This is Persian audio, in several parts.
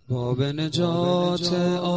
باب نجات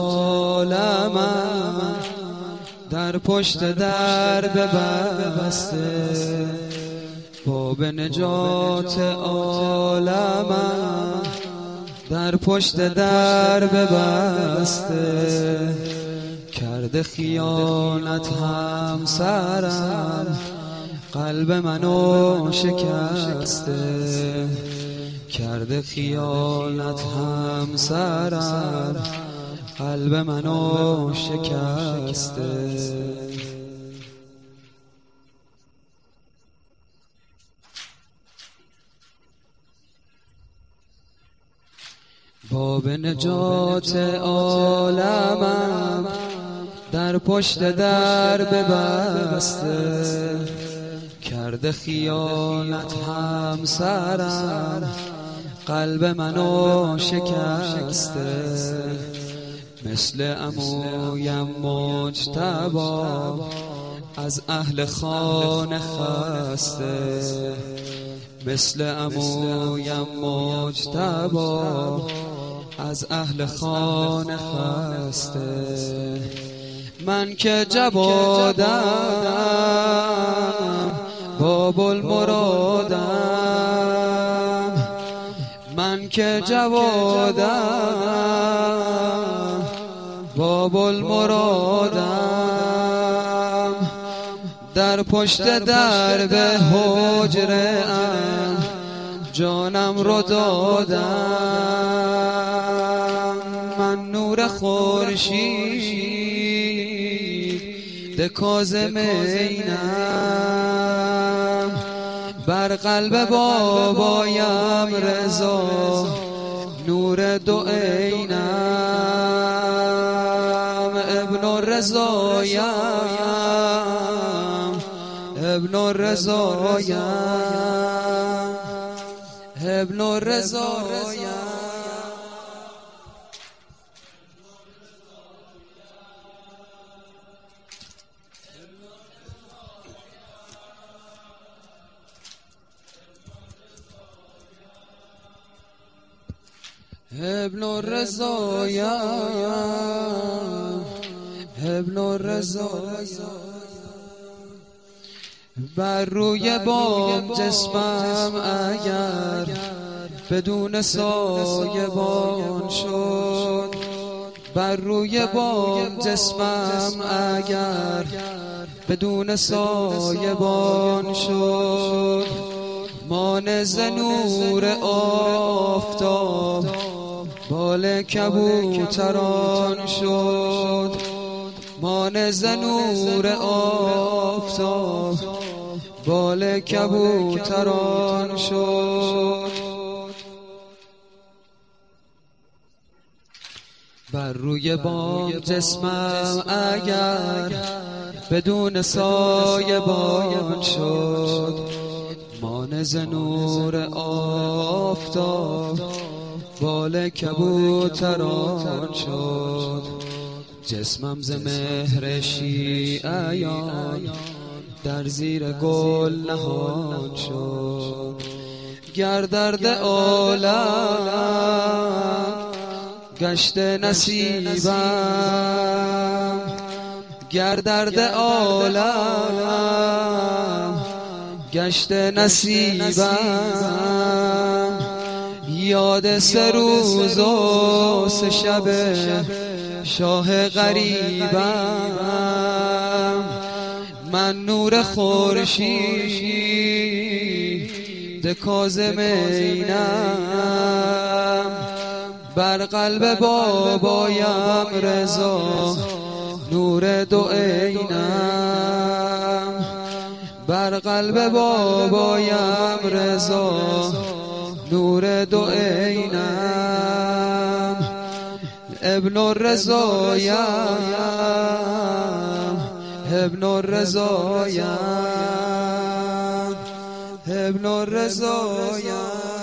عالمم در پشت در ببسته، باب نجات عالمم در پشت در ببسته. کرده خیانت همسرم قلب منو شکسته، کرده خیانت همسرم قلب منو شکسته. باب نجات عالمم در پشت در ببسته، کرده خیانت همسرم قلب منو شکسته. مثل عمویم مجتبی از اهل خانه خسته، مثل عمویم مجتبی از اهل خانه خسته. من که جوادم باب المرادم، من که جوادم باب المرادم، در پشت در به حجره ام جانم رو دادم. من نور خورشید کاظم اینم، بر قلب بابایم رضا نور دو عینم. ابن الرضایم، ابن الرضایم، ابن الرضایم. ابن الرضایم، ابن الرضایم. بر روی بام جسمم اگر بدون سایبان شد، بر روی بام جسمم اگر بدون سایبان شد، مانز نور آفتاب بال کبوتران شد، مانز نور آفتاب بال کبوتران شد. بر روی بام جسمم اگر بدون سایبان شد، مانز نور آفتاب بال کبوتران شد. جسمم ز مهر شیعیان در زیر گل نهان شد. گر درد عالم گشت نصیبم، گر درد عالم گشت نصیبم، یاد سه روز و سه شب شاه غریبم. من نور خورشید کاظم اینم، بر قلب بابایم رضا نور دو عینم، بر قلب بابایم رضا نور دو عینم. ابن الرضایم، ابن الرضایم، ابن الرضایم.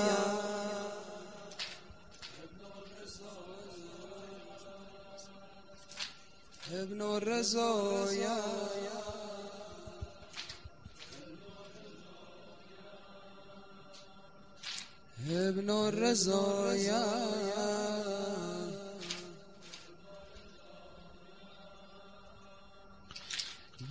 ابن الرضایم، ابن الرضایم.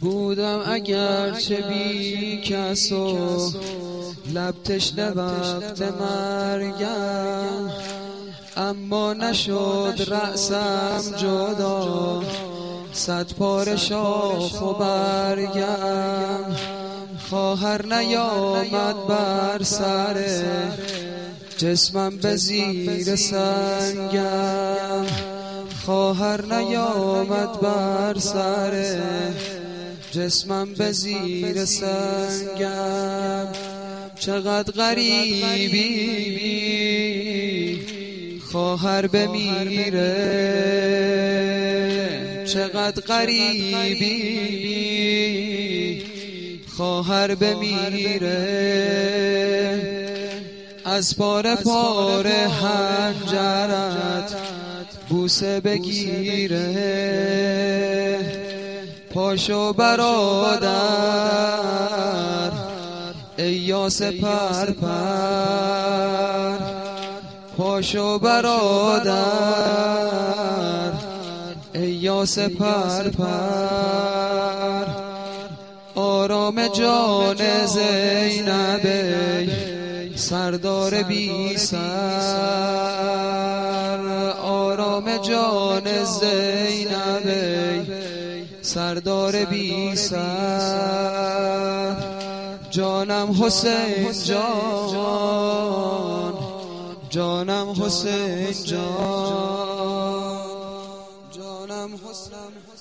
بودم اگرچه بی کس و لب تشنه وقت مرگم، اما نشد رأسم جدا صد پاره شاخ و برگم. خواهر نیامد بر سر جسمم به زیر سنگم، خواهر نیامد بر سر جسمم به زیر سنگم. چقدر غریبی خواهر بمیره، چقدر غریبی خواهر بمیره، از پاره پاره حنجرت بوسه بگیره. پاشو برادر ای یاس پرپر، پاشو برادر ای یاس پرپر. آرام جان زینبی سردار بی سر، آرام جان زینبی سردار بی سر. جانم حسین جان، جانم حسین جان، جانم حسین